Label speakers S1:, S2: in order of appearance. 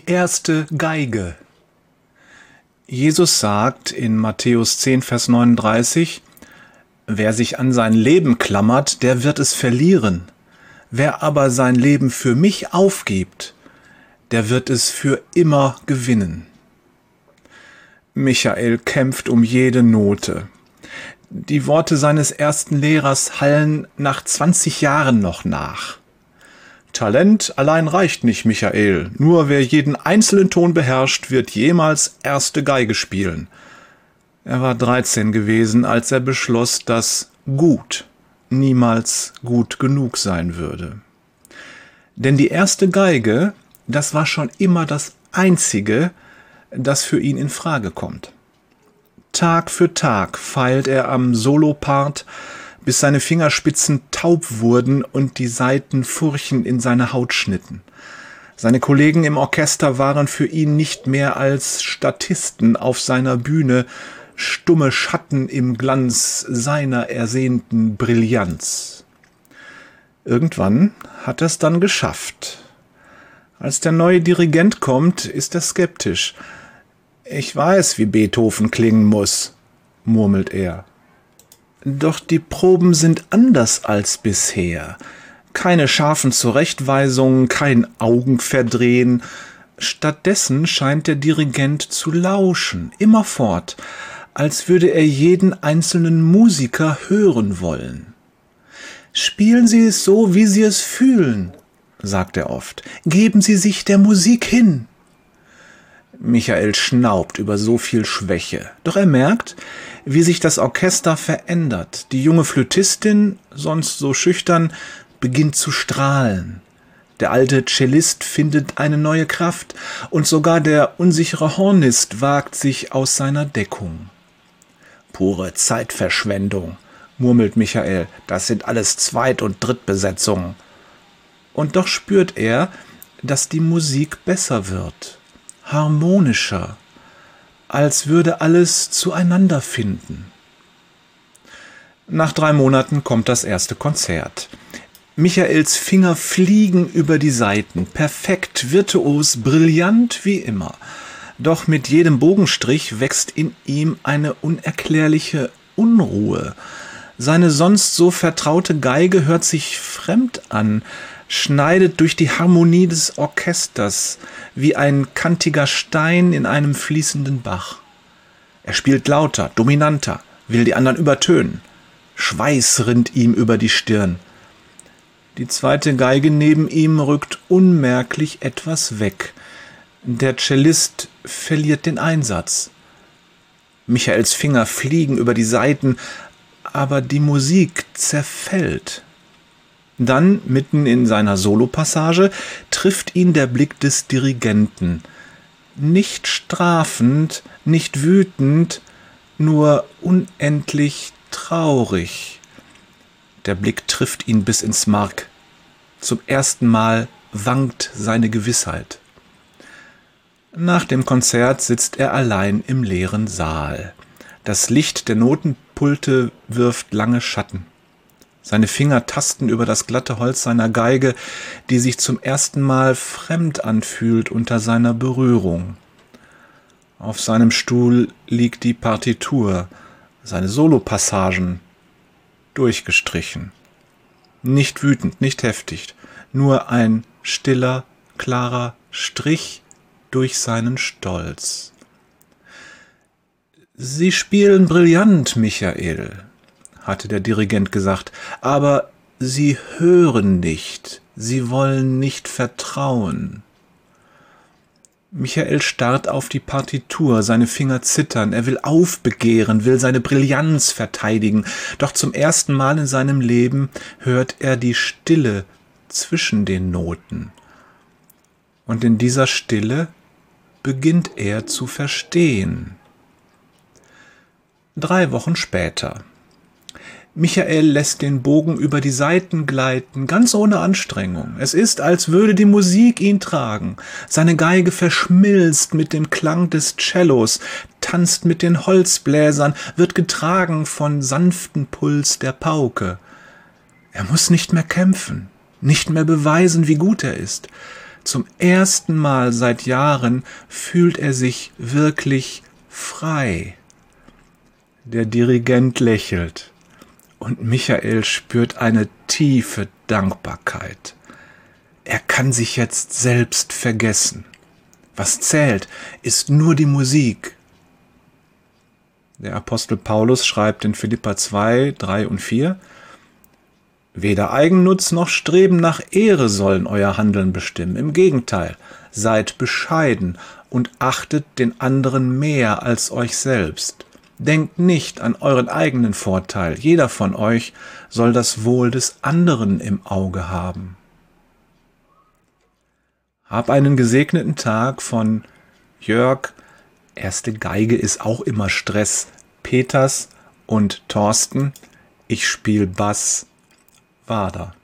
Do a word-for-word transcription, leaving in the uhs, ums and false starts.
S1: erste Geige. Jesus sagt in Matthäus zehn, Vers neununddreißig, wer sich an sein Leben klammert, der wird es verlieren. Wer aber sein Leben für mich aufgibt, der wird es für immer gewinnen. Michael kämpft um jede Note. Die Worte seines ersten Lehrers hallen nach zwanzig Jahren noch nach. Talent allein reicht nicht, Michael. Nur wer jeden einzelnen Ton beherrscht, wird jemals erste Geige spielen. Er war dreizehn gewesen, als er beschloss, dass gut niemals gut genug sein würde. Denn die erste Geige, das war schon immer das Einzige, das für ihn in Frage kommt. Tag für Tag feilt er am Solopart, bis seine Fingerspitzen taub wurden und die Saiten Furchen in seine Haut schnitten. Seine Kollegen im Orchester waren für ihn nicht mehr als Statisten auf seiner Bühne, stumme Schatten im Glanz seiner ersehnten Brillanz. Irgendwann hat er es dann geschafft. Als der neue Dirigent kommt, ist er skeptisch. »Ich weiß, wie Beethoven klingen muss«, murmelt er. Doch die Proben sind anders als bisher. Keine scharfen Zurechtweisungen, kein Augenverdrehen. Stattdessen scheint der Dirigent zu lauschen, immerfort, als würde er jeden einzelnen Musiker hören wollen. »Spielen Sie es so, wie Sie es fühlen«, sagt er oft. »Geben Sie sich der Musik hin.« Michael schnaubt über so viel Schwäche. Doch er merkt, wie sich das Orchester verändert. Die junge Flötistin, sonst so schüchtern, beginnt zu strahlen. Der alte Cellist findet eine neue Kraft und sogar der unsichere Hornist wagt sich aus seiner Deckung. »Pure Zeitverschwendung«, murmelt Michael, »das sind alles Zweit- und Drittbesetzungen.« Und doch spürt er, dass die Musik besser wird, harmonischer, als würde alles zueinander finden. Nach drei Monaten kommt das erste Konzert. Michaels Finger fliegen über die Saiten, perfekt, virtuos, brillant wie immer. Doch mit jedem Bogenstrich wächst in ihm eine unerklärliche Unruhe. Seine sonst so vertraute Geige hört sich fremd an, schneidet durch die Harmonie des Orchesters wie ein kantiger Stein in einem fließenden Bach. Er spielt lauter, dominanter, will die anderen übertönen. Schweiß rinnt ihm über die Stirn. Die zweite Geige neben ihm rückt unmerklich etwas weg. Der Cellist verliert den Einsatz. Michaels Finger fliegen über die Saiten, aber die Musik zerfällt. Dann, mitten in seiner Solopassage, trifft ihn der Blick des Dirigenten. Nicht strafend, nicht wütend, nur unendlich traurig. Der Blick trifft ihn bis ins Mark. Zum ersten Mal wankt seine Gewissheit. Nach dem Konzert sitzt er allein im leeren Saal. Das Licht der Notenpulte wirft lange Schatten. Seine Finger tasten über das glatte Holz seiner Geige, die sich zum ersten Mal fremd anfühlt unter seiner Berührung. Auf seinem Stuhl liegt die Partitur, seine Solopassagen, durchgestrichen. Nicht wütend, nicht heftig, nur ein stiller, klarer Strich durch seinen Stolz. »Sie spielen brillant, Michael«, hatte der Dirigent gesagt, »aber Sie hören nicht, Sie wollen nicht vertrauen.« Michael starrt auf die Partitur, seine Finger zittern, er will aufbegehren, will seine Brillanz verteidigen, doch zum ersten Mal in seinem Leben hört er die Stille zwischen den Noten. Und in dieser Stille beginnt er zu verstehen. Drei Wochen später. Michael lässt den Bogen über die Saiten gleiten, ganz ohne Anstrengung. Es ist, als würde die Musik ihn tragen. Seine Geige verschmilzt mit dem Klang des Cellos, tanzt mit den Holzbläsern, wird getragen von sanften Puls der Pauke. Er muss nicht mehr kämpfen, nicht mehr beweisen, wie gut er ist. Zum ersten Mal seit Jahren fühlt er sich wirklich frei. Der Dirigent lächelt und Michael spürt eine tiefe Dankbarkeit. Er kann sich jetzt selbst vergessen. Was zählt, ist nur die Musik. Der Apostel Paulus schreibt in Philipper zwei, drei und vier: Weder Eigennutz noch Streben nach Ehre sollen euer Handeln bestimmen. Im Gegenteil, seid bescheiden und achtet den anderen mehr als euch selbst. Denkt nicht an euren eigenen Vorteil. Jeder von euch soll das Wohl des anderen im Auge haben. Hab einen gesegneten Tag von Jörg. Erste Geige ist auch immer Stress. Peters und Thorsten. Ich spiel Bass. Wader.